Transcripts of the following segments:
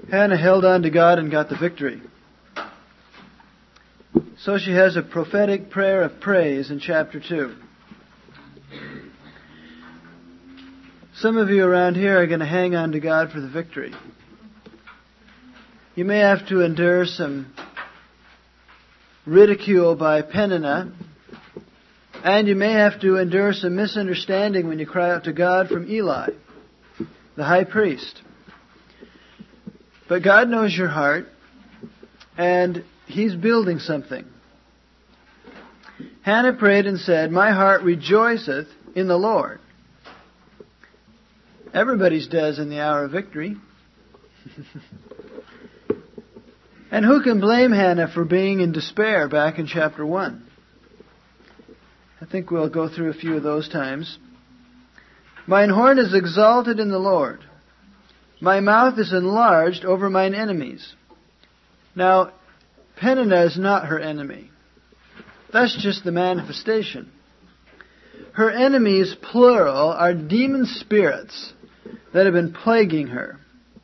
Hannah held on to God and got the victory. So she has a prophetic prayer of praise in chapter 2. Some of you around here are going to hang on to God for the victory. You may have to endure some ridicule by Peninnah, and you may have to endure some misunderstanding when you cry out to God from Eli, the high priest. But God knows your heart, and He's building something. Hannah prayed and said, "My heart rejoiceth in the Lord." Everybody's does in the hour of victory. And who can blame Hannah for being in despair back in chapter 1? I think we'll go through a few of those times. "Mine horn is exalted in the Lord. My mouth is enlarged over mine enemies." Now, Peninnah is not her enemy. That's just the manifestation. Her enemies, plural, are demon spirits that have been plaguing her.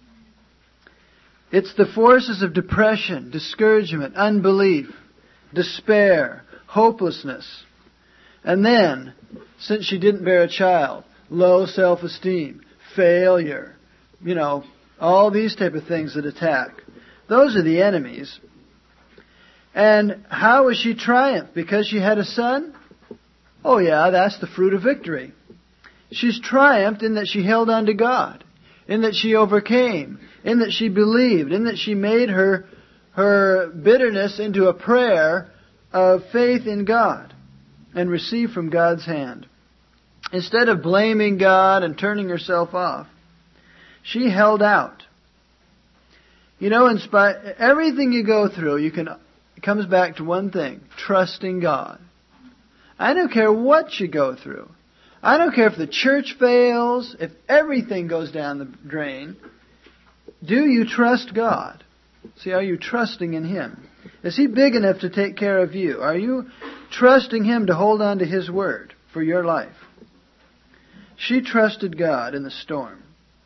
It's the forces of depression, discouragement, unbelief, despair, hopelessness. And then, since she didn't bear a child, low self-esteem, failure, all these type of things that attack. Those are the enemies. And how has she triumphed? Because she had a son? Oh yeah, that's the fruit of victory. She's triumphed in that she held on to God, in that she overcame, in that she believed, in that she made her bitterness into a prayer of faith in God and received from God's hand. Instead of blaming God and turning herself off, she held out. In spite everything you go through, it comes back to one thing: trusting God. I don't care what you go through. I don't care if the church fails, if everything goes down the drain. Do you trust God? See, are you trusting in Him? Is He big enough to take care of you? Are you trusting Him to hold on to His word for your life? She trusted God in the storm.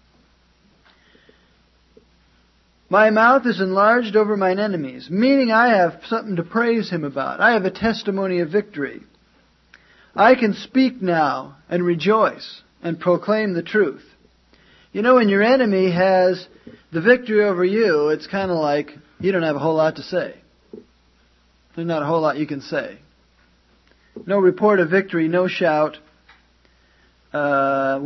"My mouth is enlarged over mine enemies," meaning I have something to praise Him about. I have a testimony of victory. I can speak now and rejoice and proclaim the truth. When your enemy has the victory over you, it's kind of like you don't have a whole lot to say. There's not a whole lot you can say. No report of victory, no shout. But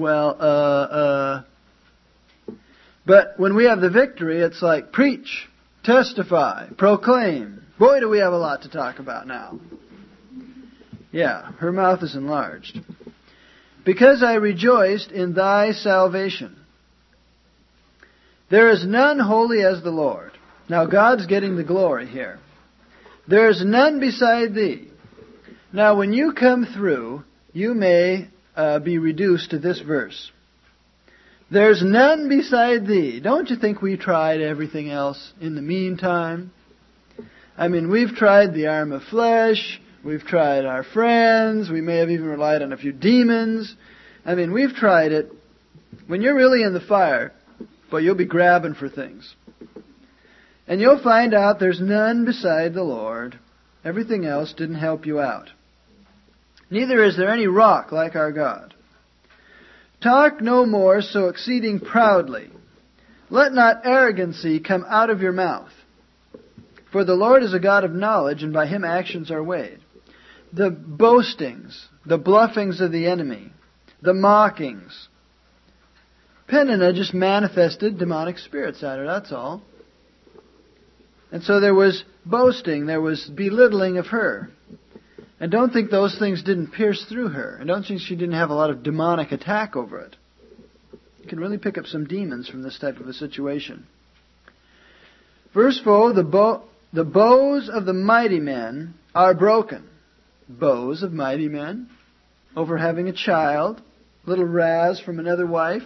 when we have the victory, it's like preach, testify, proclaim. Boy, do we have a lot to talk about now. Yeah, her mouth is enlarged. "Because I rejoiced in thy salvation. There is none holy as the Lord." Now God's getting the glory here. "There is none beside thee." Now when you come through, you may be reduced to this verse. "There's none beside thee." Don't you think we tried everything else in the meantime? We've tried the arm of flesh. We've tried our friends. We may have even relied on a few demons. We've tried it. When you're really in the fire, you'll be grabbing for things. And you'll find out there's none beside the Lord. Everything else didn't help you out. "Neither is there any rock like our God. Talk no more so exceeding proudly. Let not arrogancy come out of your mouth. For the Lord is a God of knowledge, and by Him actions are weighed." The boastings, the bluffings of the enemy, the mockings. Peninnah just manifested demonic spirits at her, that's all. And so there was boasting, there was belittling of her. And don't think those things didn't pierce through her. And don't think she didn't have a lot of demonic attack over it. You can really pick up some demons from this type of a situation. Verse 4, the bows of the mighty men are broken. Bows of mighty men over having a child, little Raz from another wife.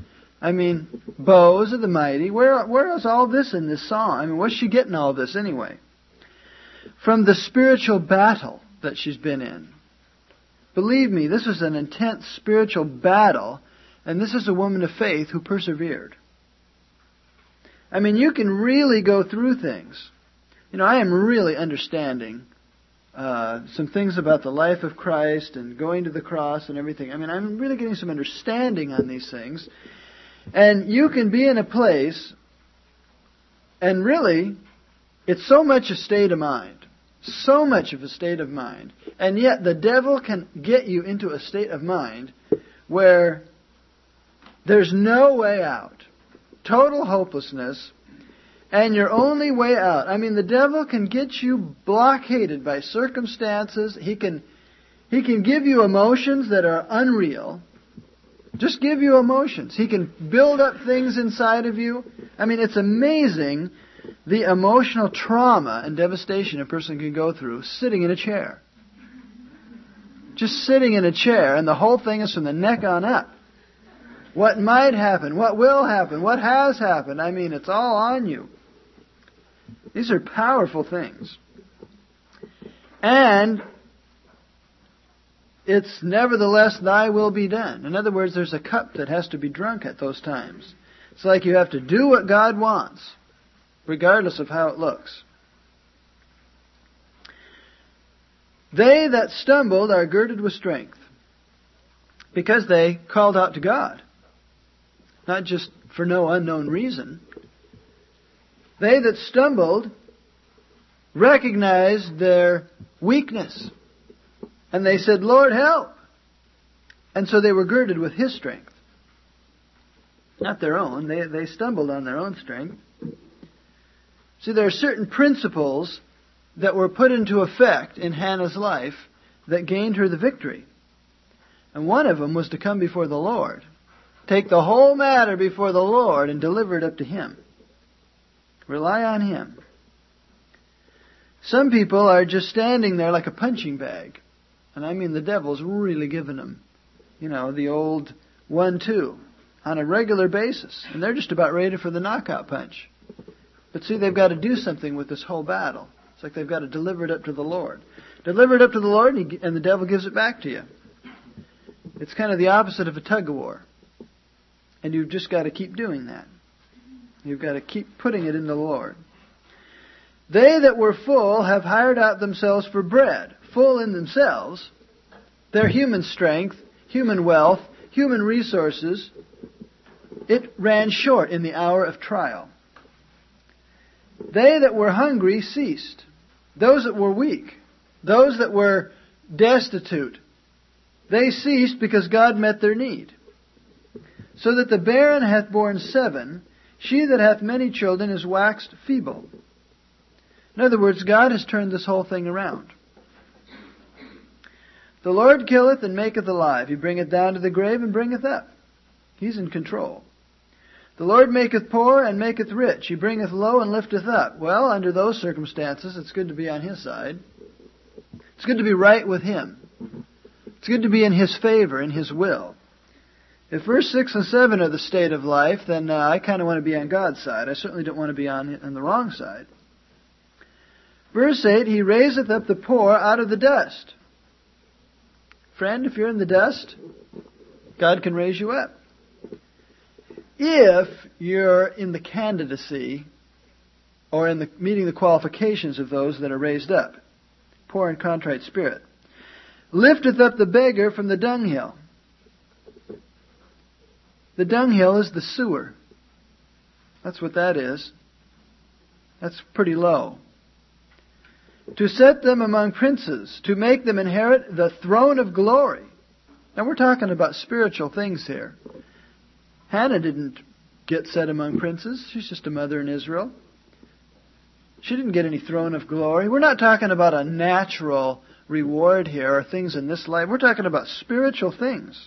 Bows of the mighty. Where is all this in this song? What's she getting all this anyway? From the spiritual battle that she's been in. Believe me, this was an intense spiritual battle, and this is a woman of faith who persevered. I mean, you can really go through things. I am really understanding some things about the life of Christ and going to the cross and everything. I mean, I'm really getting some understanding on these things. And you can be in a place, and really, it's so much a state of mind. So much of a state of mind. And yet the devil can get you into a state of mind where there's no way out. Total hopelessness. And your only way out. I mean, the devil can get you blockaded by circumstances. He can give you emotions that are unreal. Just give you emotions. He can build up things inside of you. I mean, it's amazing the emotional trauma and devastation a person can go through sitting in a chair. Just sitting in a chair, and the whole thing is from the neck on up. What might happen, what will happen, what has happened. I mean, it's all on you. These are powerful things. And it's nevertheless thy will be done. In other words, there's a cup that has to be drunk at those times. It's like you have to do what God wants, regardless of how it looks. They that stumbled are girded with strength, because they called out to God. Not just for no unknown reason. They that stumbled recognized their weakness. And they said, Lord, help. And so they were girded with His strength. Not their own. They stumbled on their own strength. See, there are certain principles that were put into effect in Hannah's life that gained her the victory. And one of them was to come before the Lord. Take the whole matter before the Lord and deliver it up to Him. Rely on Him. Some people are just standing there like a punching bag. And I mean, the devil's really giving them, the old 1-2 on a regular basis. And they're just about ready for the knockout punch. But see, they've got to do something with this whole battle. It's like they've got to deliver it up to the Lord. Deliver it up to the Lord, and the devil gives it back to you. It's kind of the opposite of a tug-of-war. And you've just got to keep doing that. You've got to keep putting it in the Lord. They that were full have hired out themselves for bread. Full in themselves. Their human strength, human wealth, human resources. It ran short in the hour of trial. They that were hungry ceased. Those that were weak. Those that were destitute. They ceased because God met their need. So that the barren hath borne 7. She that hath many children is waxed feeble. In other words, God has turned this whole thing around. The Lord killeth and maketh alive. He bringeth down to the grave and bringeth up. He's in control. The Lord maketh poor and maketh rich. He bringeth low and lifteth up. Well, under those circumstances, it's good to be on His side. It's good to be right with Him. It's good to be in His favor, in His will. If verse 6 and 7 are the state of life, then I kind of want to be on God's side. I certainly don't want to be on the wrong side. Verse 8, He raiseth up the poor out of the dust. Friend, if you're in the dust, God can raise you up. If you're in the candidacy or in meeting the qualifications of those that are raised up, poor and contrite spirit. Lifteth up the beggar from the dunghill. The dunghill is the sewer. That's what that is. That's pretty low. To set them among princes, to make them inherit the throne of glory. Now we're talking about spiritual things here. Hannah didn't get set among princes. She's just a mother in Israel. She didn't get any throne of glory. We're not talking about a natural reward here or things in this life. We're talking about spiritual things.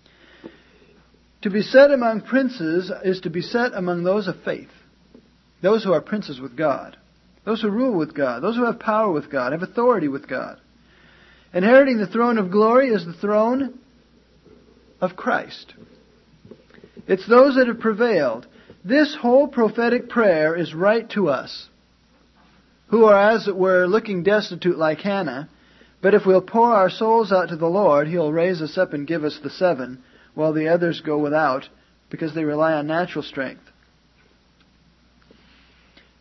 To be set among princes is to be set among those of faith. Those who are princes with God. Those who rule with God. Those who have power with God. Have authority with God. Inheriting the throne of glory is the throne of Christ. It's those that have prevailed. This whole prophetic prayer is right to us, who are, as it were, looking destitute like Hannah. But if we'll pour our souls out to the Lord, He'll raise us up and give us the 7, while the others go without, because they rely on natural strength.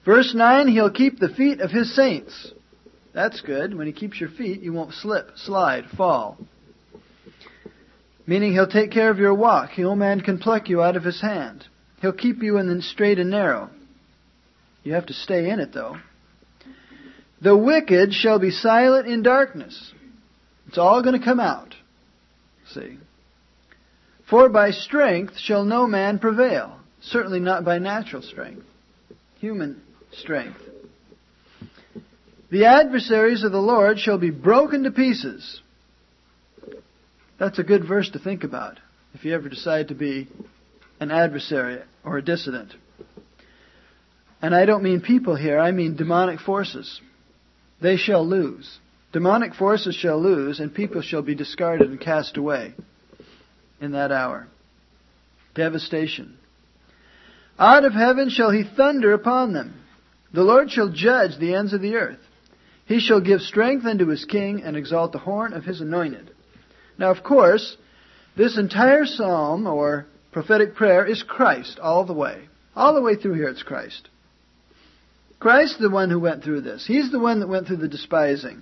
Verse 9, He'll keep the feet of His saints. That's good. When He keeps your feet, you won't slip, slide, fall. Meaning He'll take care of your walk. No man can pluck you out of His hand. He'll keep you in the straight and narrow. You have to stay in it, though. The wicked shall be silent in darkness. It's all going to come out. See? For by strength shall no man prevail. Certainly not by natural strength. Human strength. The adversaries of the Lord shall be broken to pieces. That's a good verse to think about if you ever decide to be an adversary or a dissident. And I don't mean people here, I mean demonic forces. They shall lose. Demonic forces shall lose, and people shall be discarded and cast away in that hour. Devastation. Out of heaven shall He thunder upon them. The Lord shall judge the ends of the earth. He shall give strength unto His king, and exalt the horn of His anointed. Now, of course, this entire psalm, or prophetic prayer, is Christ all the way. All the way through here it's Christ. Christ is the one who went through this. He's the one that went through the despising.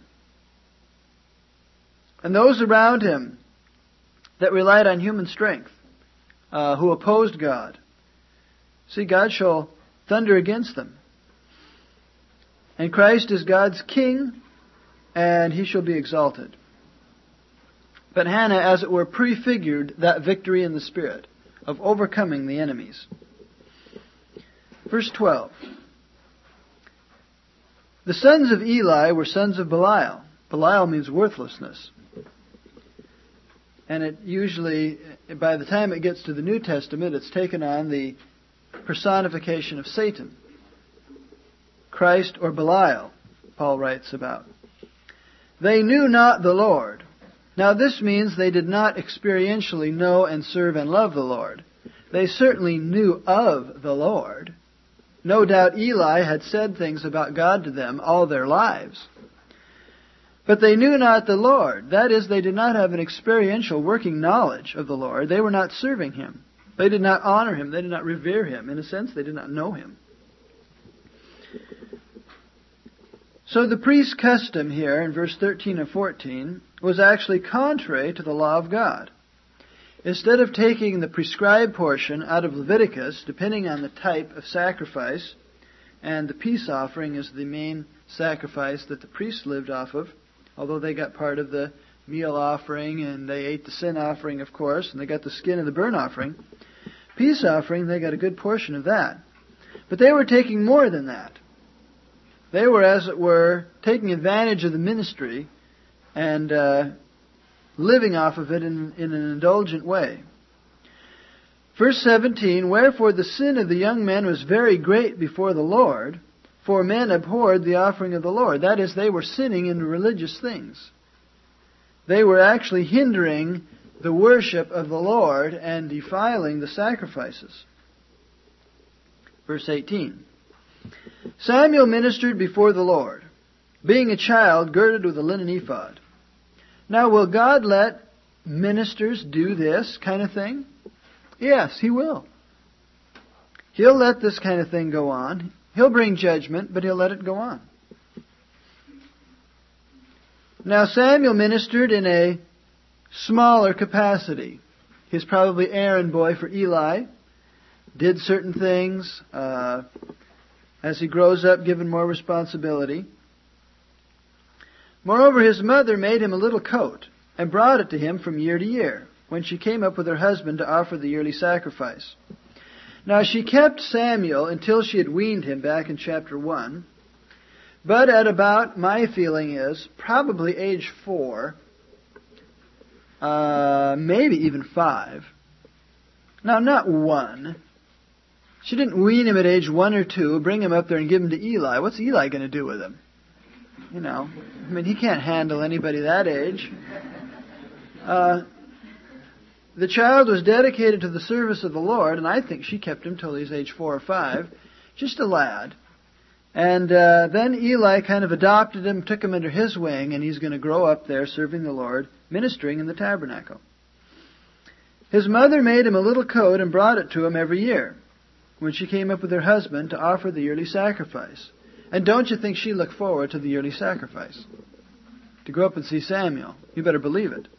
And those around Him that relied on human strength, who opposed God. See, God shall thunder against them. And Christ is God's king, and He shall be exalted. But Hannah, as it were, prefigured that victory in the Spirit of overcoming the enemies. Verse 12. The sons of Eli were sons of Belial. Belial means worthlessness. And it usually, by the time it gets to the New Testament, it's taken on the personification of Satan. Christ or Belial, Paul writes about. They knew not the Lord. Now this means they did not experientially know and serve and love the Lord. They certainly knew of the Lord. No doubt Eli had said things about God to them all their lives. But they knew not the Lord. That is, they did not have an experiential working knowledge of the Lord. They were not serving Him. They did not honor Him. They did not revere Him. In a sense, they did not know Him. So the priest's custom here in verse 13 and 14 was actually contrary to the law of God. Instead of taking the prescribed portion out of Leviticus, depending on the type of sacrifice, and the peace offering is the main sacrifice that the priests lived off of, although they got part of the meal offering and they ate the sin offering, of course, and they got the skin of the burnt offering. Peace offering, they got a good portion of that. But they were taking more than that. They were, as it were, taking advantage of the ministry and living off of it in an indulgent way. Verse 17, Wherefore the sin of the young men was very great before the Lord, for men abhorred the offering of the Lord. That is, they were sinning in religious things. They were actually hindering the worship of the Lord and defiling the sacrifices. Verse 18, Samuel ministered before the Lord, being a child girded with a linen ephod. Now, will God let ministers do this kind of thing? Yes, He will. He'll let this kind of thing go on. He'll bring judgment, but He'll let it go on. Now, Samuel ministered in a smaller capacity. He's probably errand boy for Eli. Did certain things. As he grows up, given more responsibility. Moreover, his mother made him a little coat and brought it to him from year to year, when she came up with her husband to offer the yearly sacrifice. Now she kept Samuel until she had weaned him back in chapter 1. But at about, my feeling is, probably age 4, maybe even 5. Now, not 1. She didn't wean him at age 1 or 2, bring him up there and give him to Eli. What's Eli going to do with him? You know, I mean, he can't handle anybody that age. The child was dedicated to the service of the Lord, and I think she kept him till he was age 4 or 5, just a lad. And then Eli kind of adopted him, took him under his wing, and he's going to grow up there serving the Lord, ministering in the tabernacle. His mother made him a little coat and brought it to him every year. when she came up with her husband to offer the yearly sacrifice. And don't you think she looked forward to the yearly sacrifice? To go up and see Samuel. You better believe it.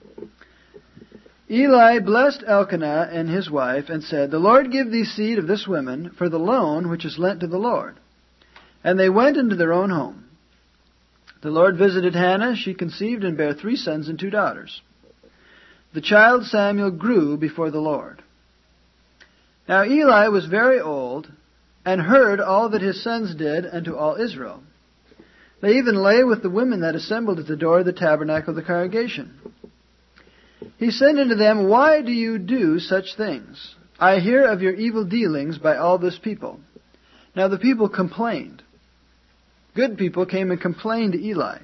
Eli blessed Elkanah and his wife and said, "The Lord give thee seed of this woman for the loan which is lent to the Lord." And they went into their own home. The Lord visited Hannah. She conceived and bare 3 sons and 2 daughters. The child Samuel grew before the Lord. Now Eli was very old, and heard all that his sons did unto all Israel. They even lay with the women that assembled at the door of the tabernacle of the congregation. He said unto them, "Why do you do such things? I hear of your evil dealings by all this people." Now the people complained. Good people came and complained to Eli.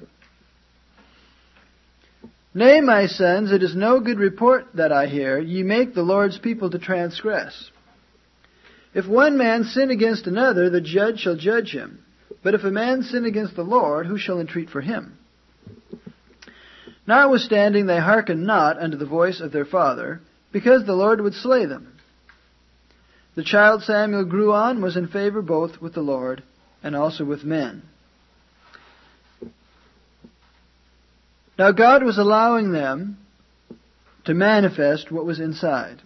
"Nay, my sons, it is no good report that I hear. Ye make the Lord's people to transgress. If one man sin against another, the judge shall judge him. But if a man sin against the Lord, who shall entreat for him? Notwithstanding, they hearkened not unto the voice of their father, because the Lord would slay them. The child Samuel grew on, was in favor both with the Lord and also with men." Now God was allowing them to manifest what was inside.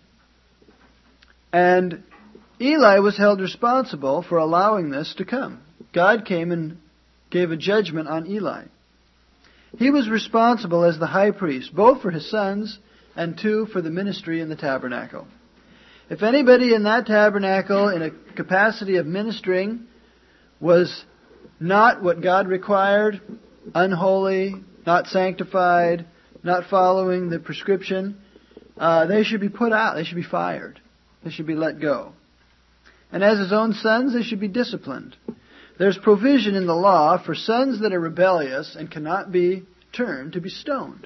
And Eli was held responsible for allowing this to come. God came and gave a judgment on Eli. He was responsible as the high priest, both for his sons and 2 for the ministry in the tabernacle. If anybody in that tabernacle in a capacity of ministering was not what God required, unholy, not sanctified, not following the prescription, they should be put out. They should be fired. They should be let go. And as his own sons, they should be disciplined. There's provision in the law for sons that are rebellious and cannot be turned to be stoned.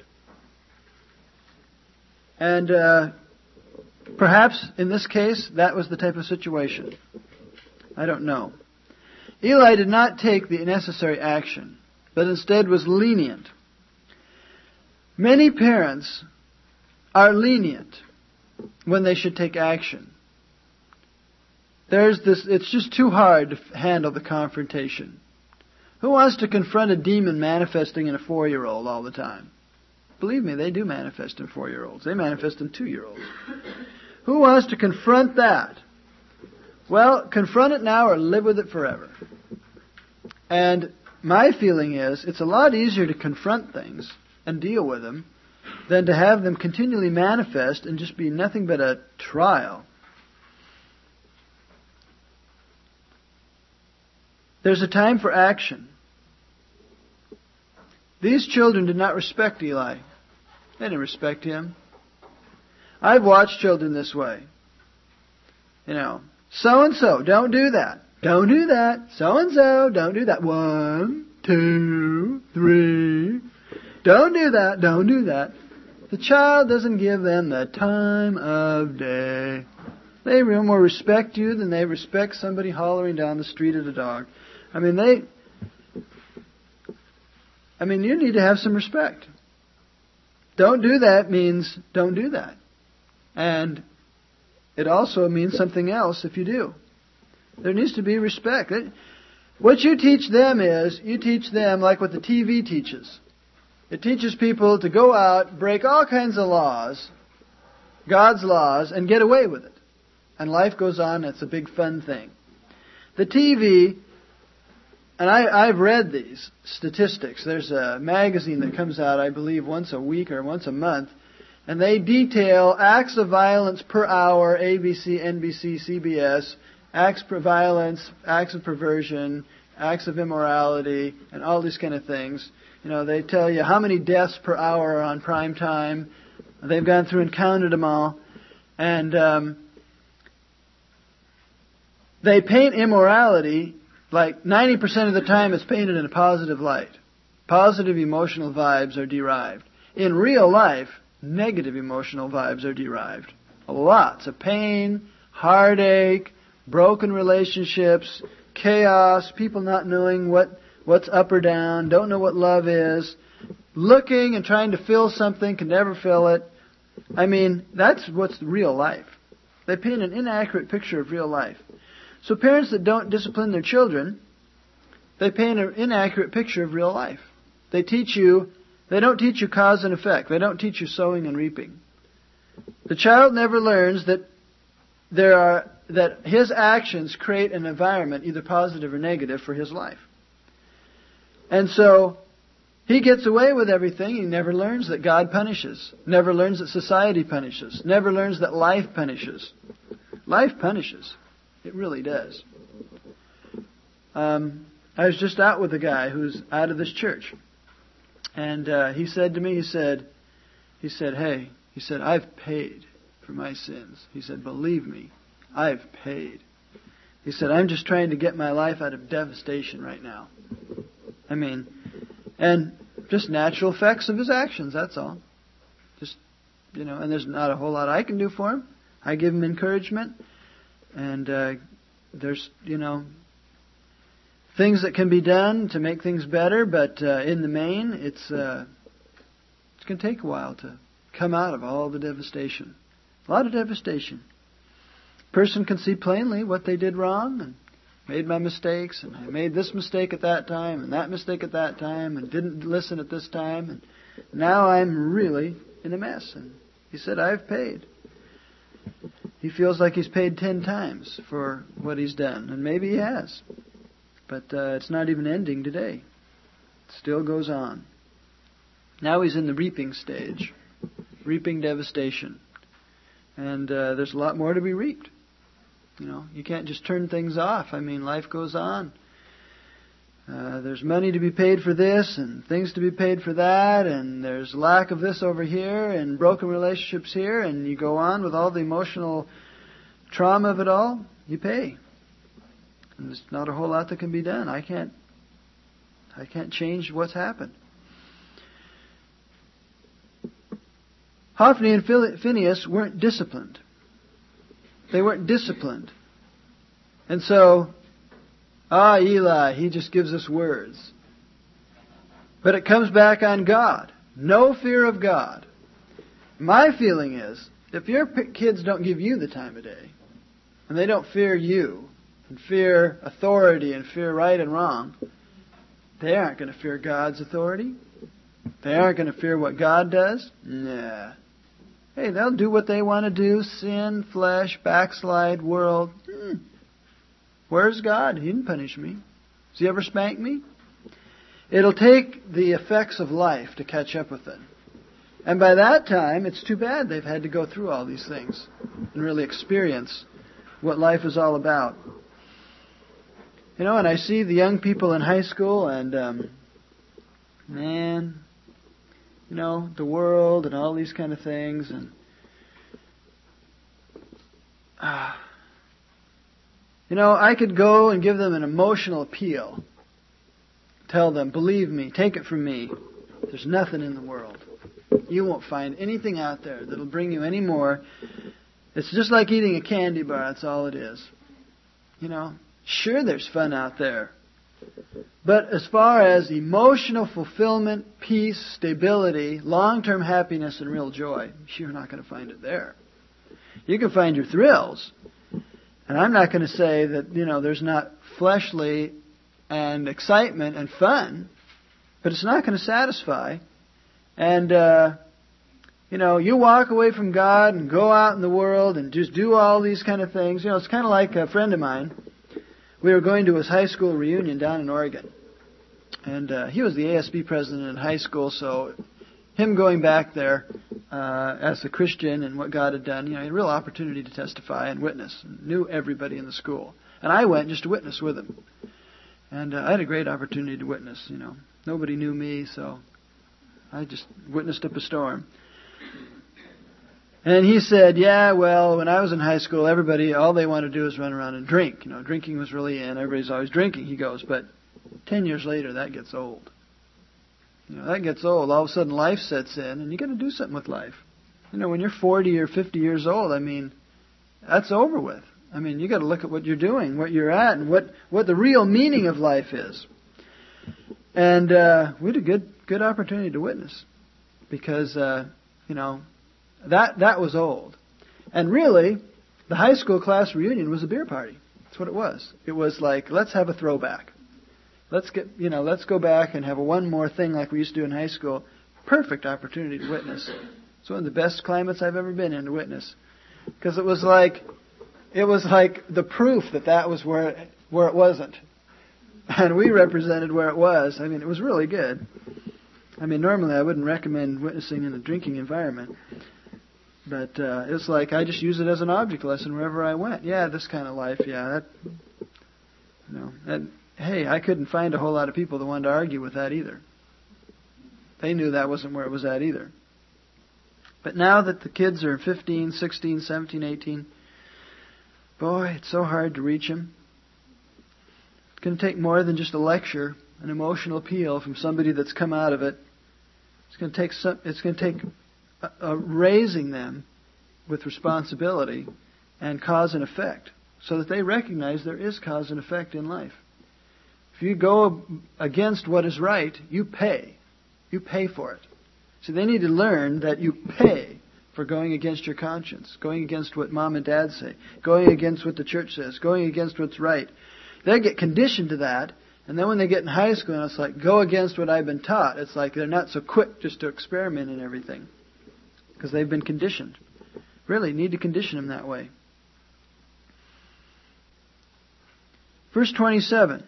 And perhaps in this case, that was the type of situation. I don't know. Eli did not take the necessary action, but instead was lenient. Many parents are lenient when they should take action. It's just too hard to handle the confrontation. Who wants to confront a demon manifesting in a 4-year-old all the time? Believe me, they do manifest in 4-year-olds. They manifest in 2-year-olds. Who wants to confront that? Well, confront it now or live with it forever. And my feeling is, it's a lot easier to confront things and deal with them than to have them continually manifest and just be nothing but a trial. There's a time for action. These children did not respect Eli. They didn't respect him. I've watched children this way. So-and-so, don't do that. Don't do that. So-and-so, don't do that. 1, 2, 3. Don't do that. Don't do that. The child doesn't give them the time of day. They more respect you than they respect somebody hollering down the street at a dog. You need to have some respect. Don't do that means don't do that. And it also means something else if you do. There needs to be respect. What you teach them is, you teach them like what the TV teaches. It teaches people to go out, break all kinds of laws, God's laws, and get away with it. And life goes on, it's a big fun thing. The TV, and I've read these statistics. There's a magazine that comes out, I believe, once a week or once a month, and they detail acts of violence per hour, ABC, NBC, CBS, acts of violence, acts of perversion, acts of immorality, and all these kind of things. They tell you how many deaths per hour are on prime time. They've gone through and counted them all. And they paint immorality like 90% of the time it's painted in a positive light. Positive emotional vibes are derived. In real life, negative emotional vibes are derived. Lots of pain, heartache, broken relationships, chaos, people not knowing what's up or down, don't know what love is, looking and trying to fill something, can never fill it. That's what's real life. They paint an inaccurate picture of real life. So parents that don't discipline their children, they paint an inaccurate picture of real life. They don't teach you cause and effect. They don't teach you sowing and reaping. The child never learns that his actions create an environment, either positive or negative, for his life. And so he gets away with everything. He never learns that God punishes. Never learns that society punishes. Never learns that life punishes. Life punishes. It really does. I was just out with a guy who's out of this church. And he said to me, he said, hey, he said, I've paid for my sins. He said, believe me, I've paid. He said, I'm just trying to get my life out of devastation right now. I mean, and just natural effects of his actions, that's all. Just, and there's not a whole lot I can do for him. I give him encouragement. And there's, things that can be done to make things better, but in the main, it's going to take a while to come out of all the devastation. A lot of devastation. A person can see plainly what they did wrong and made my mistakes, and I made this mistake at that time and that mistake at that time and didn't listen at this time, and now I'm really in a mess. And he said, I've paid. He feels like he's paid 10 times for what he's done, and maybe he has. But it's not even ending today. It still goes on. Now he's in the reaping stage. Reaping devastation. And there's a lot more to be reaped. You can't just turn things off. I mean, life goes on. There's money to be paid for this and things to be paid for that, and there's lack of this over here and broken relationships here, and you go on with all the emotional trauma of it all. You pay. And there's not a whole lot that can be done. I can't change what's happened. Hophni and Phinehas weren't disciplined. They weren't disciplined. And so, Eli, he just gives us words. But it comes back on God. No fear of God. My feeling is, if your kids don't give you the time of day, and they don't fear you, and fear authority, and fear right and wrong, they aren't going to fear God's authority. They aren't going to fear what God does. Nah. Hey, they'll do what they want to do. Sin, flesh, backslide, world. Where's God? He didn't punish me. Has He ever spanked me? It'll take the effects of life to catch up with it. And by that time, it's too bad they've had to go through all these things and really experience what life is all about. And I see the young people in high school and, the world and all these kind of things. And I could go and give them an emotional appeal. Tell them, believe me, take it from me. There's nothing in the world. You won't find anything out there that'll bring you any more. It's just like eating a candy bar. That's all it is. Sure, there's fun out there. But as far as emotional fulfillment, peace, stability, long-term happiness, and real joy, you're not going to find it there. You can find your thrills. And I'm not going to say that, there's not fleshly and excitement and fun, but it's not going to satisfy. And, you walk away from God and go out in the world and just do all these kind of things. It's kind of like a friend of mine. We were going to his high school reunion down in Oregon. And he was the ASB president in high school, so him going back there as a Christian and what God had done, he had a real opportunity to testify and witness. And knew everybody in the school. And I went just to witness with him. And I had a great opportunity to witness, Nobody knew me, so I just witnessed up a storm. And he said, when I was in high school, everybody, all they wanted to do is run around and drink. Drinking was really in. Everybody's always drinking, he goes. But 10 years later, that gets old. That gets old. All of a sudden, life sets in, and you got to do something with life. When you're 40 or 50 years old, that's over with. You got to look at what you're doing, what you're at, and what the real meaning of life is. And we had a good opportunity to witness because, that was old. And really, the high school class reunion was a beer party. That's what it was. It was like, let's have a throwback. Let's go back and have a one more thing like we used to do in high school. Perfect opportunity to witness. It's one of the best climates I've ever been in to witness. Because it was like the proof that was where it wasn't. And we represented where it was. I mean, it was really good. I mean, normally I wouldn't recommend witnessing in a drinking environment. But it's like I just use it as an object lesson wherever I went. Yeah, this kind of life, yeah. Hey, I couldn't find a whole lot of people that wanted to argue with that either. They knew that wasn't where it was at either. But now that the kids are 15, 16, 17, 18, boy, it's so hard to reach them. It's going to take more than just a lecture, an emotional appeal from somebody that's come out of it. It's going to take raising them with responsibility and cause and effect, so that they recognize there is cause and effect in life. If you go against what is right, you pay. You pay for it. So they need to learn that you pay for going against your conscience, going against what mom and dad say, going against what the church says, going against what's right. They get conditioned to that, and then when they get in high school and it's like, go against what I've been taught, it's like they're not so quick just to experiment in everything. Because they've been conditioned. Really, need to condition them that way. Verse 27.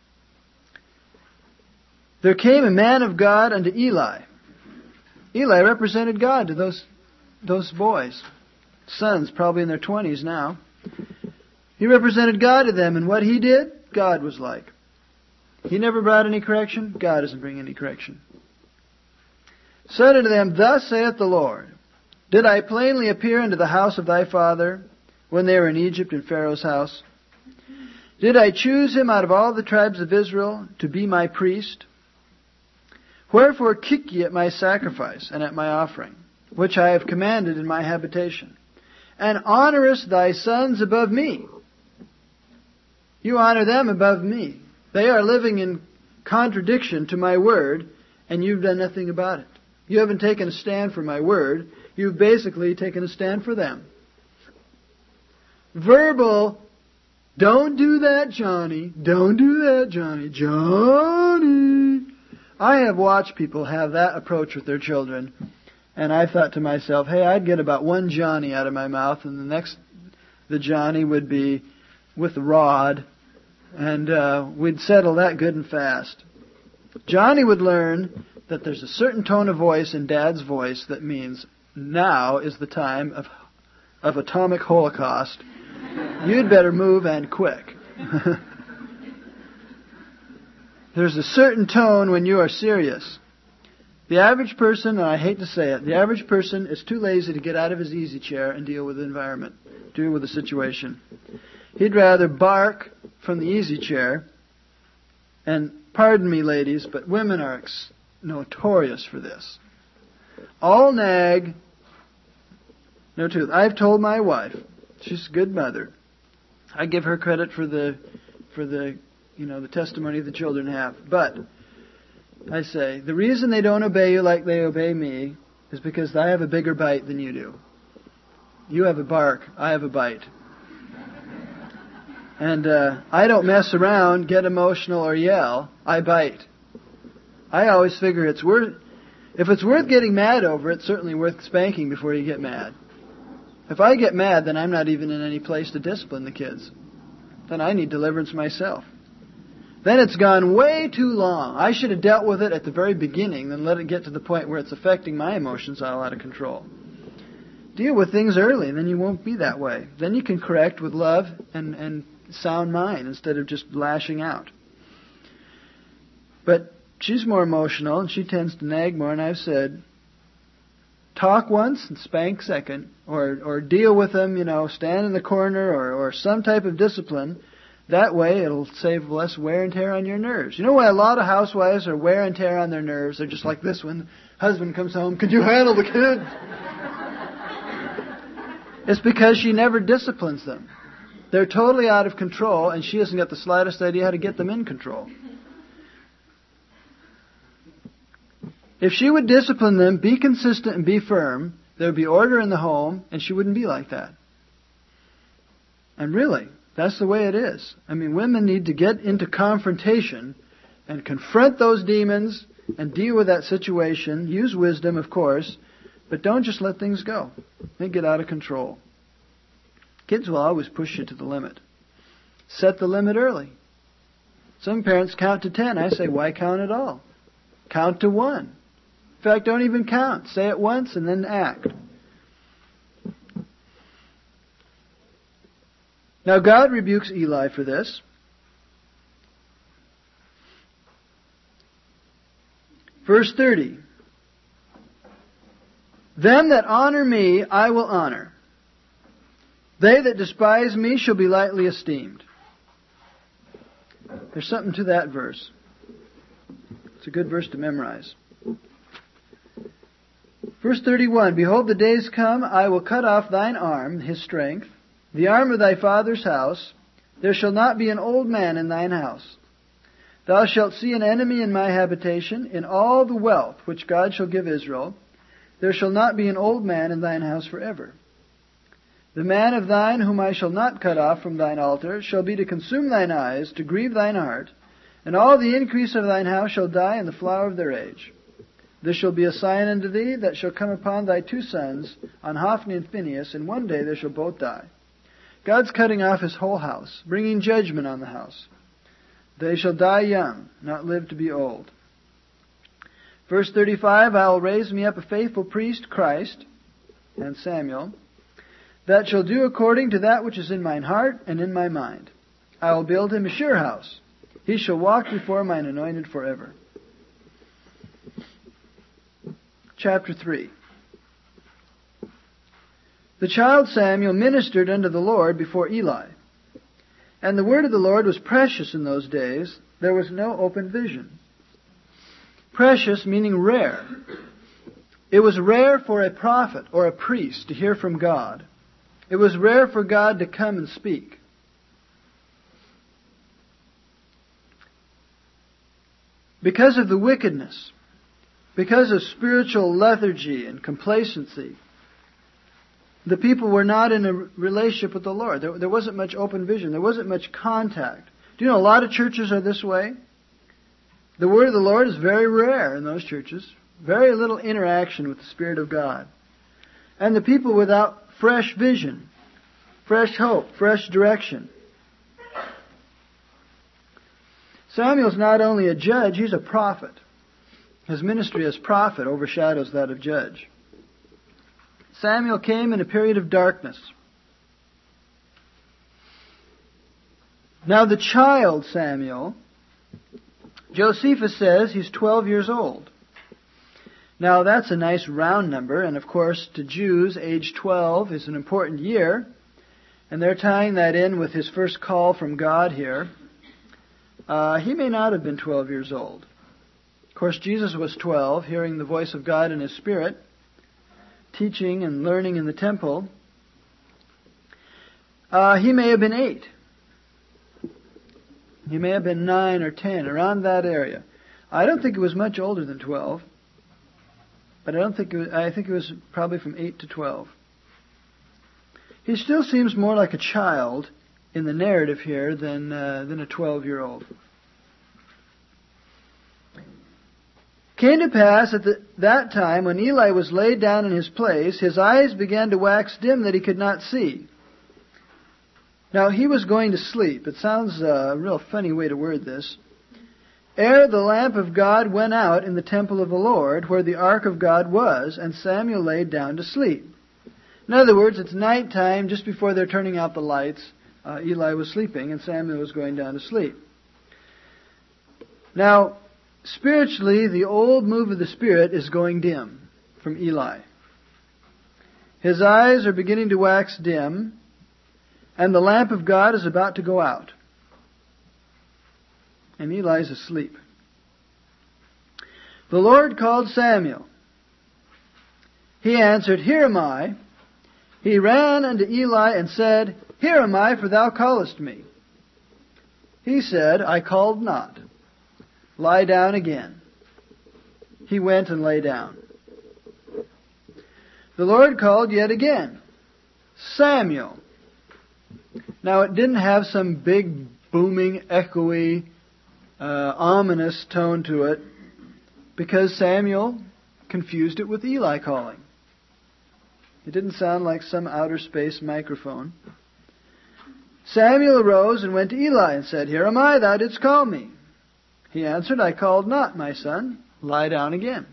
There came a man of God unto Eli. Eli represented God to those boys. Sons, probably in their 20s now. He represented God to them, and what he did, God was like. He never brought any correction. God doesn't bring any correction. Said unto them, Thus saith the Lord, Did I plainly appear unto the house of thy father when they were in Egypt in Pharaoh's house? Did I choose him out of all the tribes of Israel to be my priest? Wherefore kick ye at my sacrifice and at my offering, which I have commanded in my habitation? And honourest thy sons above me? You honour them above me. They are living in contradiction to my word, and you've done nothing about it. You haven't taken a stand for my word. You've basically taken a stand for them. Verbal, don't do that, Johnny. Don't do that, Johnny. Johnny. I have watched people have that approach with their children, and I thought to myself, hey, I'd get about one Johnny out of my mouth, and the Johnny would be with the rod, and we'd settle that good and fast. Johnny would learn that there's a certain tone of voice in Dad's voice that means now is the time of atomic holocaust. You'd better move and quick. There's a certain tone when you are serious. The average person, and I hate to say it, the average person is too lazy to get out of his easy chair and deal with the environment, deal with the situation. He'd rather bark from the easy chair, and pardon me, ladies, but women are notorious for this. All nag, no truth. I've told my wife, she's a good mother. I give her credit for the testimony the children have. But I say, the reason they don't obey you like they obey me is because I have a bigger bite than you do. You have a bark, I have a bite. And I don't mess around, get emotional, or yell. I bite. I always figure if it's worth getting mad over, it's certainly worth spanking before you get mad. If I get mad, then I'm not even in any place to discipline the kids. Then I need deliverance myself. Then it's gone way too long. I should have dealt with it at the very beginning, then let it get to the point where it's affecting my emotions all out of control. Deal with things early, and then you won't be that way. Then you can correct with love and sound mind instead of just lashing out. But she's more emotional, and she tends to nag more, and I've said, talk once and spank second, or deal with them, stand in the corner, or some type of discipline. That way it'll save less wear and tear on your nerves. You know why a lot of housewives are wear and tear on their nerves? They're just like this when husband comes home, could you handle the kids? It's because she never disciplines them. They're totally out of control, and she hasn't got the slightest idea how to get them in control. If she would discipline them, be consistent and be firm, there would be order in the home, and she wouldn't be like that. And really, That's the way it is. I mean, women need to get into confrontation and confront those demons and deal with that situation. Use wisdom, of course, but don't just let things go. They get out of control. Kids will always push you to the limit. Set the limit early. Some parents count to 10. I say, why count at all? Count to 1. In fact, don't even count. Say it once and then act. Now God rebukes Eli for this. Verse 30. Them that honor me I will honor. They that despise me shall be lightly esteemed. There's something to that verse. It's a good verse to memorize. Verse 31. Behold, the days come, I will cut off thine arm, his strength, the arm of thy father's house. There shall not be an old man in thine house. Thou shalt see an enemy in my habitation. In all the wealth which God shall give Israel, there shall not be an old man in thine house forever. The man of thine whom I shall not cut off from thine altar shall be to consume thine eyes, to grieve thine heart, and all the increase of thine house shall die in the flower of their age. This shall be a sign unto thee that shall come upon thy 2 sons, on Hophni and Phinehas, and one day they shall both die. God's cutting off his whole house, bringing judgment on the house. They shall die young, not live to be old. Verse 35, I will raise me up a faithful priest, Christ, and Samuel, that shall do according to that which is in mine heart and in my mind. I will build him a sure house. He shall walk before mine anointed forever. Chapter 3. The child Samuel ministered unto the Lord before Eli. And the word of the Lord was precious in those days. There was no open vision. Precious meaning rare. It was rare for a prophet or a priest to hear from God. It was rare for God to come and speak. Because of the wickedness, because of spiritual lethargy and complacency, the people were not in a relationship with the Lord. There wasn't much open vision. There wasn't much contact. Do you know a lot of churches are this way? The word of the Lord is very rare in those churches. Very little interaction with the Spirit of God. And the people without fresh vision, fresh hope, fresh direction. Samuel's not only a judge, he's a prophet. His ministry as prophet overshadows that of judge. Samuel came in a period of darkness. Now the child Samuel, Josephus says he's 12 years old. Now that's a nice round number, and of course to Jews age 12 is an important year, and they're tying that in with his first call from God here. He may not have been 12 years old. Of course Jesus was 12, hearing the voice of God in his spirit, teaching and learning in the temple. He may have been 8. He may have been 9 or 10, around that area. I don't think it was much older than 12. But I think it was probably from 8 to 12. He still seems more like a child in the narrative here than a 12-year-old. Came to pass at that time when Eli was laid down in his place, his eyes began to wax dim that he could not see. Now he was going to sleep. It sounds a real funny way to word this. Ere the lamp of God went out in the temple of the Lord, where the ark of God was, and Samuel laid down to sleep. In other words, it's nighttime, just before they're turning out the lights. Eli was sleeping, and Samuel was going down to sleep. Now, spiritually, the old move of the Spirit is going dim from Eli. His eyes are beginning to wax dim, and the lamp of God is about to go out. And Eli's asleep. The Lord called Samuel. He answered, Here am I. He ran unto Eli and said, Here am I, for thou callest me. He said, I called not. Lie down again. He went and lay down. The Lord called yet again, Samuel. Now, it didn't have some big, booming, echoey, ominous tone to it, because Samuel confused it with Eli calling. It didn't sound like some outer space microphone. Samuel arose and went to Eli and said, "Here am I, thou didst call me." He answered, "I called not, my son. Lie down again."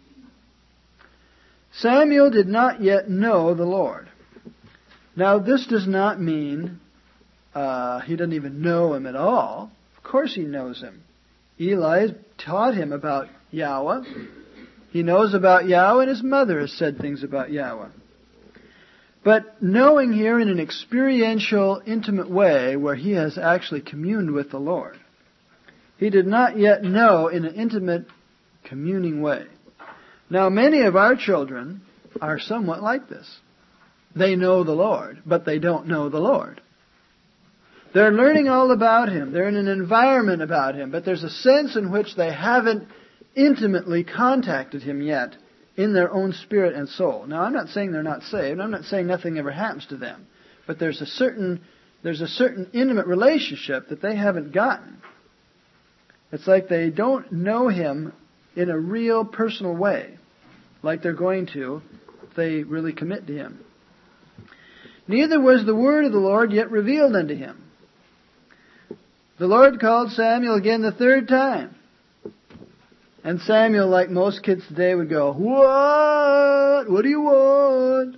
Samuel did not yet know the Lord. Now, this does not mean he doesn't even know Him at all. Of course he knows Him. Eli taught him about Yahweh. He knows about Yahweh, and his mother has said things about Yahweh. But knowing here in an experiential, intimate way where he has actually communed with the Lord, he did not yet know in an intimate, communing way. Now, many of our children are somewhat like this. They know the Lord, but they don't know the Lord. They're learning all about Him. They're in an environment about Him, but there's a sense in which they haven't intimately contacted Him yet in their own spirit and soul. Now, I'm not saying they're not saved. I'm not saying nothing ever happens to them. But there's a certain intimate relationship that they haven't gotten. It's like they don't know Him in a real personal way, like they're going to if they really commit to Him. Neither was the word of the Lord yet revealed unto him. The Lord called Samuel again the third time. And Samuel, like most kids today, would go, "What? What do you want?"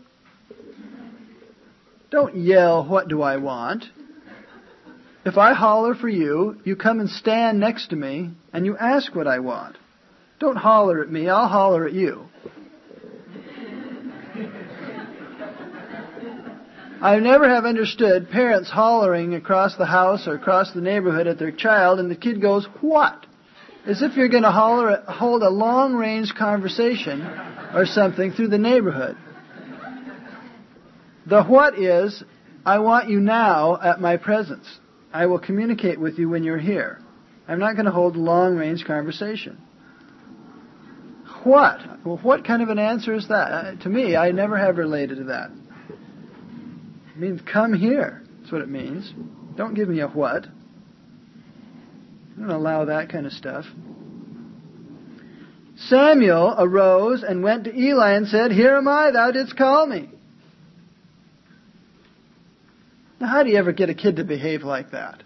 Don't yell, "What do I want?" If I holler for you, you come and stand next to me and you ask what I want. Don't holler at me, I'll holler at you. I never have understood parents hollering across the house or across the neighborhood at their child and the kid goes, "What?" As if you're going to hold a long-range conversation or something through the neighborhood. The what is, I want you now at my presence. I will communicate with you when you're here. I'm not going to hold a long-range conversation. What? Well, what kind of an answer is that? To me, I never have related to that. It means come here. That's what it means. Don't give me a what. Don't allow that kind of stuff. Samuel arose and went to Eli and said, "Here am I, thou didst call me." Now, how do you ever get a kid to behave like that?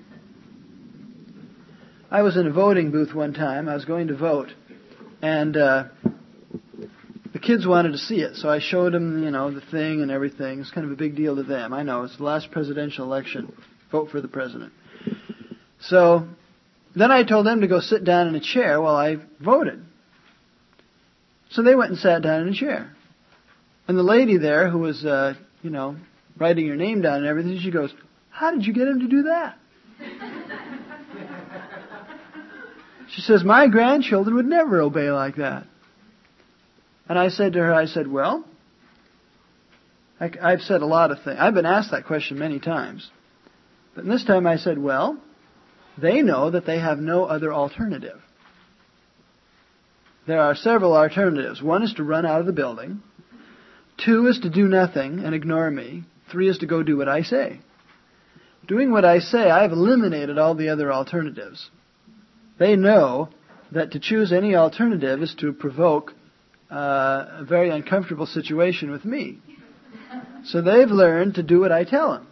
I was in a voting booth one time. I was going to vote. And the kids wanted to see it. So I showed them, the thing and everything. It's kind of a big deal to them. I know. It's the last presidential election. Vote for the president. So then I told them to go sit down in a chair while I voted. So they went and sat down in a chair. And the lady there who was, writing your name down and everything, she goes, "How did you get him to do that?" She says, "My grandchildren would never obey like that." And I said to her, "Well, I've said a lot of things. I've been asked that question many times. But this time I said, well, they know that they have no other alternative. There are several alternatives. One is to run out of the building. 2 is to do nothing and ignore me. 3 is to go do what I say. Doing what I say, I have eliminated all the other alternatives. They know that to choose any alternative is to provoke a very uncomfortable situation with me. So they've learned to do what I tell them.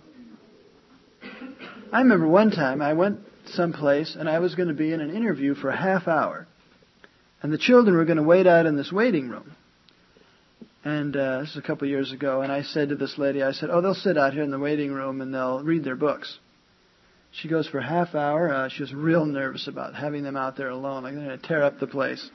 I remember one time I went someplace and I was going to be in an interview for a half hour. And the children were going to wait out in this waiting room. And this was a couple of years ago. And I said to this lady, "Oh, they'll sit out here in the waiting room and they'll read their books." She goes, "For a half hour?" She was real nervous about having them out there alone. Like they're going to tear up the place.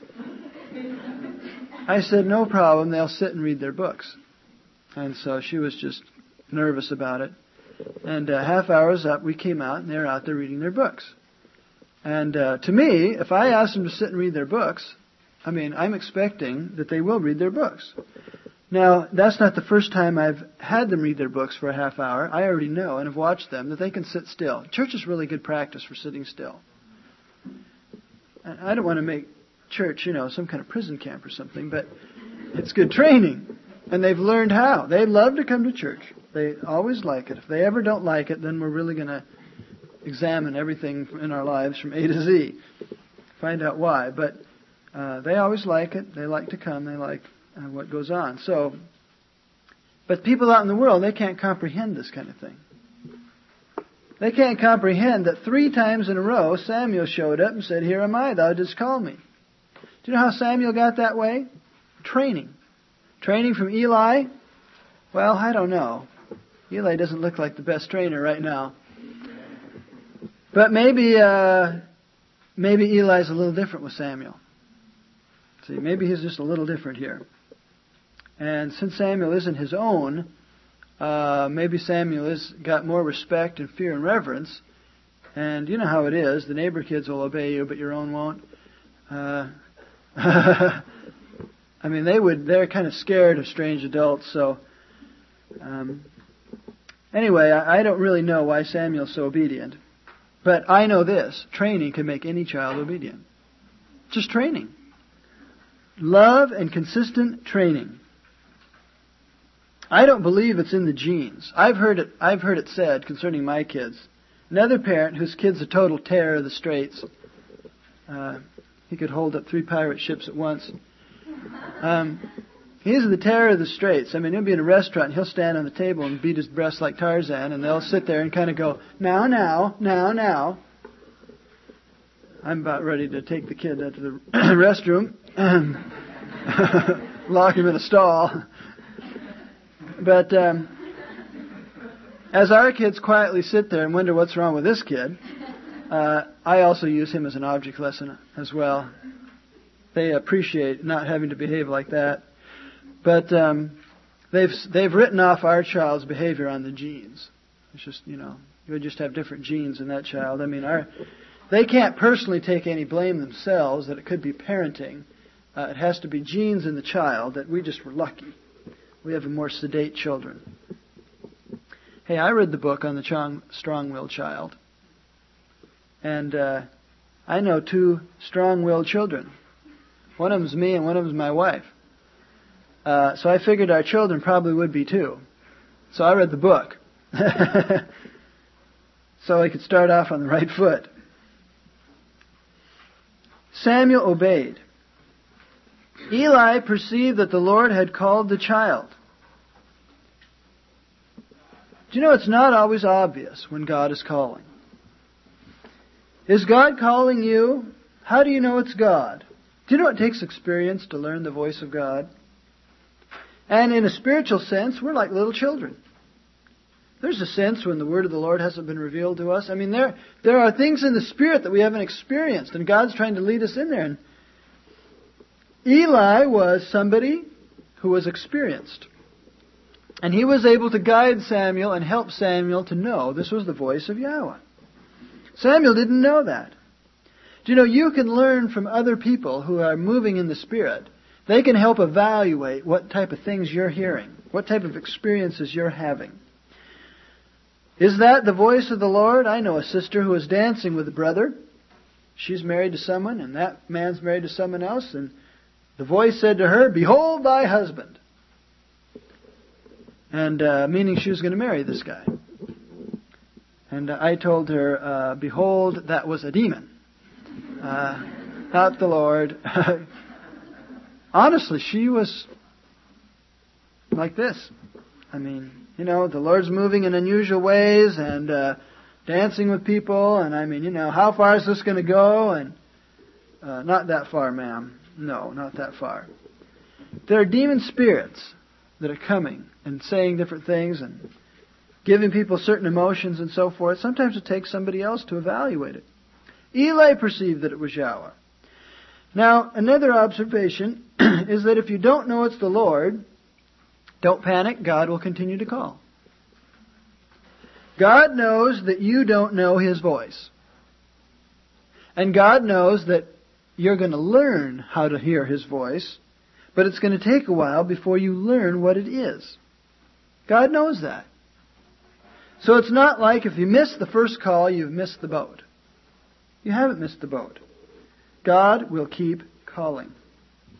I said, "No problem. They'll sit and read their books." And so she was just nervous about it. And half hour's up, we came out, and they're out there reading their books. And to me, if I ask them to sit and read their books, I'm expecting that they will read their books. Now, that's not the first time I've had them read their books for a half hour. I already know and have watched them that they can sit still. Church is really good practice for sitting still. And I don't want to make church, some kind of prison camp or something, but it's good training. And they've learned how. They love to come to church. They always like it. If they ever don't like it, then we're really going to examine everything in our lives from A to Z. Find out why. But they always like it. They like to come. They like what goes on. But people out in the world, they can't comprehend this kind of thing. They can't comprehend that 3 times in a row Samuel showed up and said, "Here am I, thou didst call me." Do you know how Samuel got that way? Training. Training from Eli? Well, I don't know. Eli doesn't look like the best trainer right now. But maybe Eli's a little different with Samuel. See, maybe he's just a little different here. And since Samuel isn't his own, maybe Samuel has got more respect and fear and reverence. And you know how it is. The neighbor kids will obey you, but your own won't. I mean, they're kind of scared of strange adults. So, anyway, I don't really know why Samuel's so obedient. But I know this. Training can make any child obedient. Just training. Love and consistent training. I don't believe it's in the genes. I've heard it said concerning my kids. Another parent whose kid's a total terror of the straits. He could hold up 3 pirate ships at once. He's the terror of the straits. I mean, he'll be in a restaurant and he'll stand on the table and beat his breast like Tarzan, and they'll sit there and kind of go, now, now, now, now. I'm about ready to take the kid out to the restroom, lock him in a stall. But as our kids quietly sit there and wonder what's wrong with this kid, I also use him as an object lesson as well. They appreciate not having to behave like that. But they've written off our child's behavior on the genes. It's just, you would just have different genes in that child. I mean, they can't personally take any blame themselves that it could be parenting. It has to be genes in the child that we just were lucky. We have more sedate children. Hey, I read the book on the strong-willed child. And I know 2 strong-willed children. One of them's me and one of them's my wife. So I figured our children probably would be too. So I read the book. So I could start off on the right foot. Samuel obeyed. Eli perceived that the Lord had called the child. Do you know it's not always obvious when God is calling? Is God calling you? How do you know it's God? Do you know it takes experience to learn the voice of God? And in a spiritual sense, we're like little children. There's a sense when the word of the Lord hasn't been revealed to us. I mean, there are things in the Spirit that we haven't experienced, and God's trying to lead us in there. And Eli was somebody who was experienced. And he was able to guide Samuel and help Samuel to know this was the voice of Yahweh. Samuel didn't know that. Do you know, you can learn from other people who are moving in the Spirit. They can help evaluate what type of things you're hearing, what type of experiences you're having. Is that the voice of the Lord? I know a sister who was dancing with a brother. She's married to someone, and that man's married to someone else, and the voice said to her, "Behold thy husband." And meaning she was going to marry this guy. And I told her, "Behold, that was a demon. Not the Lord." Honestly, she was like this. I mean, the Lord's moving in unusual ways and dancing with people. And I mean, how far is this going to go? And not that far, ma'am. No, not that far. There are demon spirits that are coming and saying different things and giving people certain emotions and so forth. Sometimes it takes somebody else to evaluate it. Eli perceived that it was Yahweh. Now, another observation is that if you don't know it's the Lord, don't panic. God will continue to call. God knows that you don't know His voice. And God knows that you're going to learn how to hear His voice, but it's going to take a while before you learn what it is. God knows that. So it's not like if you miss the first call, you've missed the boat. You haven't missed the boat. God will keep calling.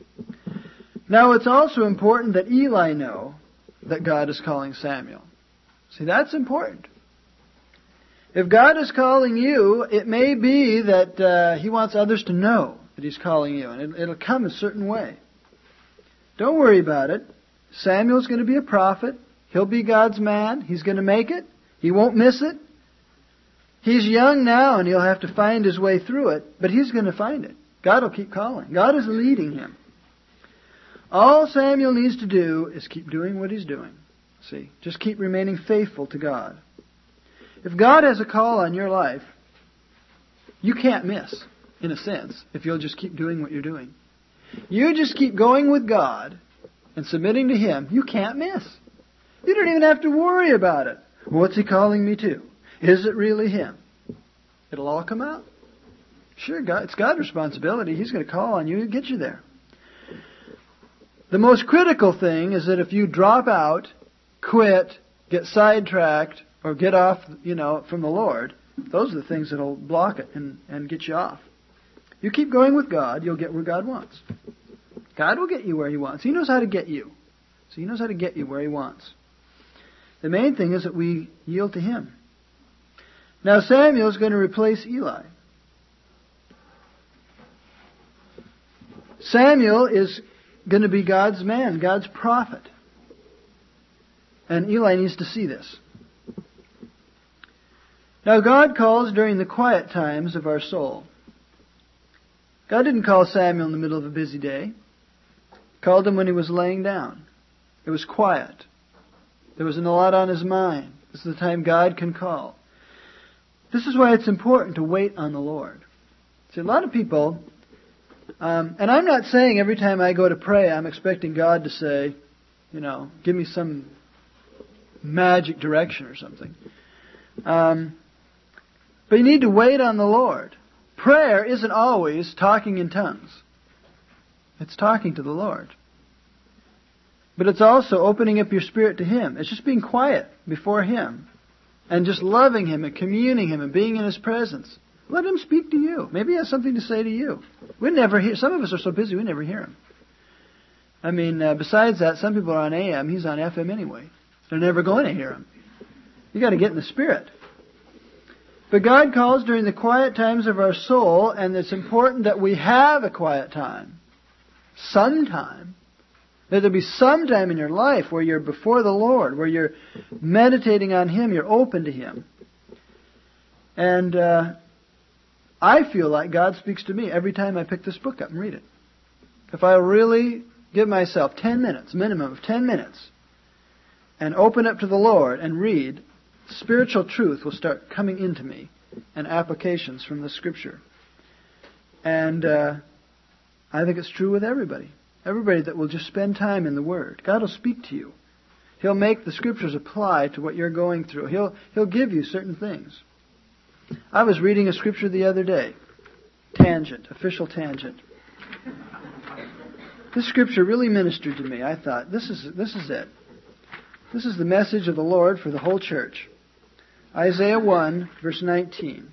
Now, it's also important that Eli know that God is calling Samuel. See, that's important. If God is calling you, it may be that He wants others to know that He's calling you, and it'll come a certain way. Don't worry about it. Samuel's going to be a prophet. He'll be God's man. He's going to make it. He won't miss it. He's young now, and he'll have to find his way through it, but he's going to find it. God will keep calling. God is leading him. All Samuel needs to do is keep doing what he's doing. See, just keep remaining faithful to God. If God has a call on your life, you can't miss, in a sense, if you'll just keep doing what you're doing. You just keep going with God and submitting to Him, you can't miss. You don't even have to worry about it. What's He calling me to? Is it really Him? It'll all come out. Sure, it's God's responsibility. He's going to call on you and get you there. The most critical thing is that if you drop out, quit, get sidetracked, or get off, from the Lord, those are the things that will block it and get you off. You keep going with God, you'll get where God wants. God will get you where He wants. He knows how to get you. So He knows how to get you where He wants. The main thing is that we yield to Him. Now Samuel is going to replace Eli. Samuel is going to be God's man, God's prophet. And Eli needs to see this. Now God calls during the quiet times of our soul. God didn't call Samuel in the middle of a busy day. He called him when he was laying down. It was quiet. There wasn't a lot on his mind. This is the time God can call. This is why it's important to wait on the Lord. See, a lot of people, and I'm not saying every time I go to pray I'm expecting God to say, give me some magic direction or something. But you need to wait on the Lord. Prayer isn't always talking in tongues. It's talking to the Lord. But it's also opening up your spirit to Him. It's just being quiet before Him. And just loving Him and communing Him and being in His presence. Let Him speak to you. Maybe He has something to say to you. We never hear. Some of us are so busy we never hear Him. I mean, besides that, some people are on AM. He's on FM anyway. They're never going to hear Him. You got to get in the Spirit. But God calls during the quiet times of our soul, and it's important that we have a quiet time. Sometime. That there be some time in your life where you're before the Lord, where you're meditating on Him, you're open to Him. And I feel like God speaks to me every time I pick this book up and read it. If I really give myself 10 minutes, minimum of 10 minutes, and open up to the Lord and read, spiritual truth will start coming into me and applications from the Scripture. And I think it's true with everybody. Everybody that will just spend time in the Word. God will speak to you. He'll make the Scriptures apply to what you're going through. He'll give you certain things. I was reading a Scripture the other day. Official tangent. This Scripture really ministered to me. I thought, this is it. This is the message of the Lord for the whole church. Isaiah 1, verse 19.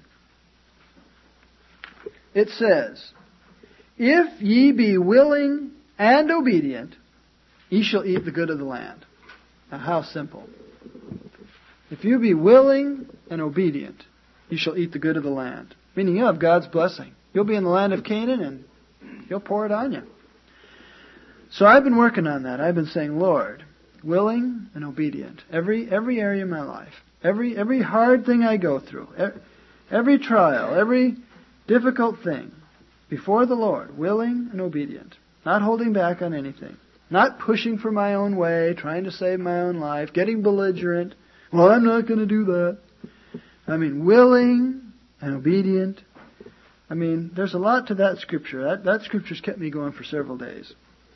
It says, "If ye be willing and obedient, ye shall eat the good of the land." Now how simple. If you be willing and obedient, you shall eat the good of the land. Meaning you'll have God's blessing. You'll be in the land of Canaan and He'll pour it on you. So I've been working on that. I've been saying, Lord, willing and obedient. Every area of my life. Every hard thing I go through. Every trial. Every difficult thing. Before the Lord. Willing and obedient. Not holding back on anything. Not pushing for my own way. Trying to save my own life. Getting belligerent. Well, I'm not going to do that. I mean, willing and obedient. I mean, there's a lot to that Scripture. That Scripture's kept me going for several days.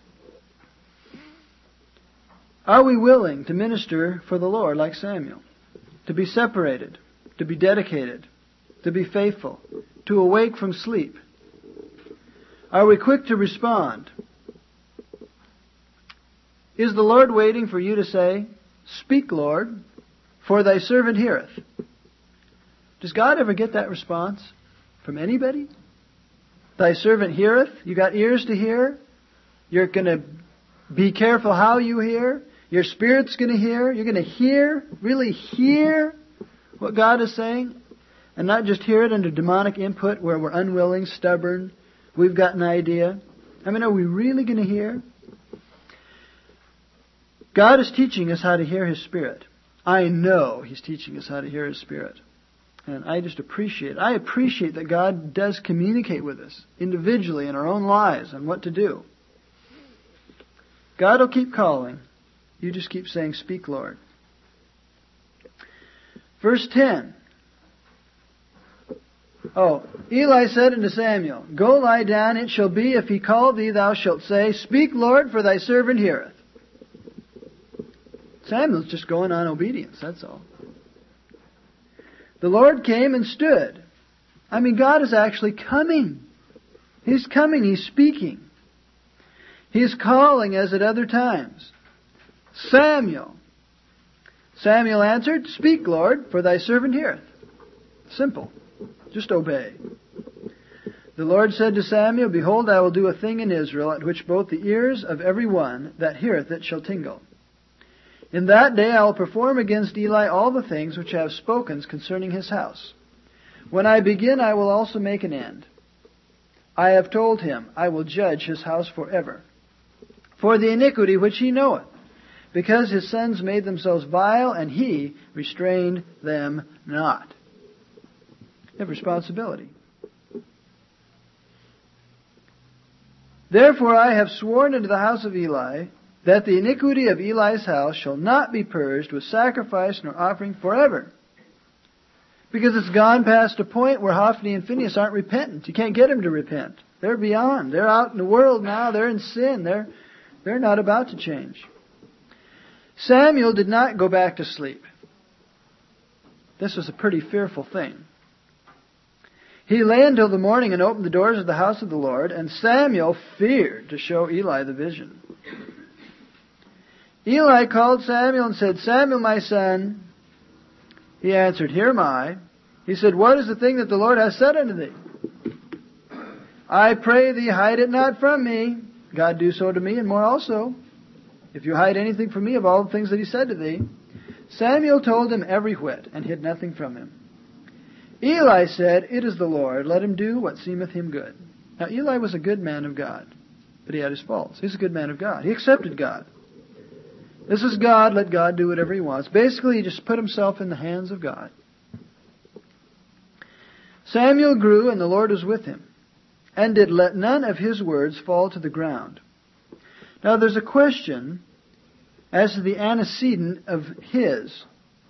Are we willing to minister for the Lord like Samuel? To be separated, to be dedicated, to be faithful, to awake from sleep? Are we quick to respond? Is the Lord waiting for you to say, "Speak, Lord, for thy servant heareth"? Does God ever get that response from anybody? Thy servant heareth. You got ears to hear. You're going to be careful how you hear. Your spirit's going to hear. You're going to hear, really hear what God is saying. And not just hear it under demonic input where we're unwilling, stubborn, we've got an idea. I mean, are we really going to hear? God is teaching us how to hear His Spirit. I know He's teaching us how to hear His Spirit. And I just appreciate it. I appreciate that God does communicate with us individually in our own lives on what to do. God will keep calling. You just keep saying, "Speak, Lord." Verse 10. Eli said unto Samuel, "Go lie down. It shall be, if he call thee, thou shalt say, Speak, Lord, for thy servant heareth." Samuel's just going on obedience, that's all. The Lord came and stood. I mean, God is actually coming. He's coming. He's speaking. He's calling as at other times. Samuel. Samuel answered, "Speak, Lord, for thy servant heareth." Simple. Just obey. The Lord said to Samuel, "Behold, I will do a thing in Israel, at which both the ears of every one that heareth it shall tingle. In that day I will perform against Eli all the things which I have spoken concerning his house. When I begin, I will also make an end. I have told him, I will judge his house forever, for the iniquity which he knoweth, because his sons made themselves vile, and he restrained them not." They have responsibility. "Therefore I have sworn unto the house of Eli, that the iniquity of Eli's house shall not be purged with sacrifice nor offering forever." Because it's gone past a point where Hophni and Phinehas aren't repentant. You can't get them to repent. They're beyond. They're out in the world now. They're in sin. They're not about to change. Samuel did not go back to sleep. This was a pretty fearful thing. He lay until the morning and opened the doors of the house of the Lord, and Samuel feared to show Eli the vision. Eli called Samuel and said, "Samuel, my son." He answered, "Here am I." He said, "What is the thing that the Lord has said unto thee?" "I pray thee, hide it not from me." God do so to me, and more also, if you hide anything from me of all the things that He said to thee. Samuel told him every whit, and hid nothing from him. Eli said, "It is the Lord. Let him do what seemeth him good." Now Eli was a good man of God, but he had his faults. He's a good man of God. He accepted God. This is God. Let God do whatever He wants. Basically, he just put himself in the hands of God. Samuel grew, and the Lord was with him, and did let none of his words fall to the ground. Now there's a question as to the antecedent of his.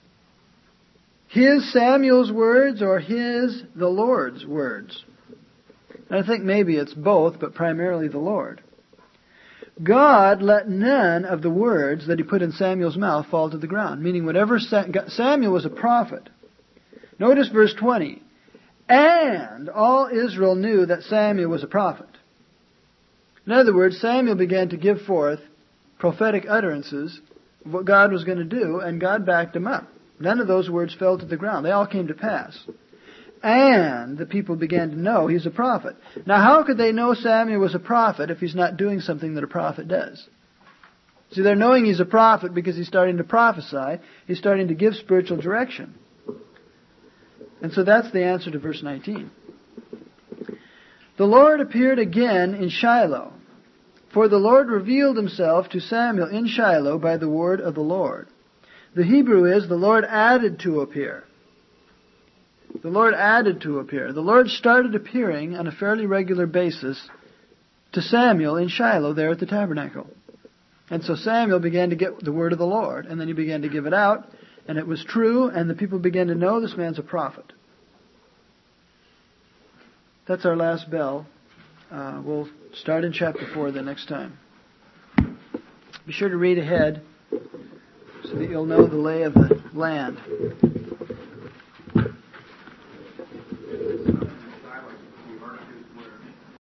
His Samuel's words or the Lord's words? And I think maybe it's both, but primarily the Lord. God let none of the words that He put in Samuel's mouth fall to the ground. Meaning whatever Samuel was a prophet. Notice verse 20. And all Israel knew that Samuel was a prophet. In other words, Samuel began to give forth prophetic utterances of what God was going to do, and God backed him up. None of those words fell to the ground. They all came to pass. And the people began to know he's a prophet. Now, how could they know Samuel was a prophet if he's not doing something that a prophet does? See, they're knowing he's a prophet because he's starting to prophesy. He's starting to give spiritual direction. And so that's the answer to verse 19. The Lord appeared again in Shiloh. For the Lord revealed Himself to Samuel in Shiloh by the word of the Lord. The Hebrew is, the Lord added to appear. The Lord added to appear. The Lord started appearing on a fairly regular basis to Samuel in Shiloh there at the tabernacle. And so Samuel began to get the word of the Lord, and then he began to give it out, and it was true, and the people began to know this man's a prophet. That's our last bell. We'll start in chapter 4 the next time. Be sure to read ahead so that you'll know the lay of the land.